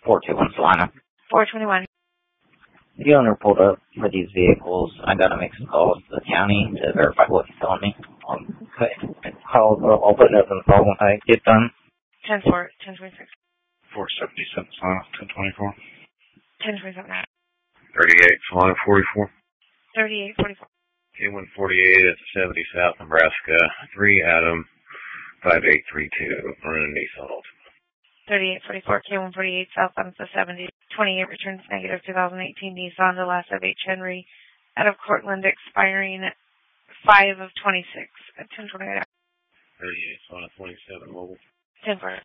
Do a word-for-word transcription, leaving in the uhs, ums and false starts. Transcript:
four two one Salina. four twenty-one. The owner pulled up for these vehicles. I got to make some calls to the county to verify what he's telling me. Okay. I'll, I'll put it up in the call when I get done. ten four, ten twenty-six. four seventy-seven Salina, ten twenty-four. ten twenty-seven. thirty-eight Salina, forty-four. thirty-eight forty-four. K one forty-eight at the seventy South Nebraska. three Adam, five eight three two. Running Nissan Altima. thirty-eight forty-four, K one forty-eight South on the seventy. twenty-eight returns negative twenty eighteen Nissan, the last of H. Henry, out of Cortland, expiring five of twenty-six at ten twenty-eight. thirty-eight Salina, twenty-seven mobile. ten four.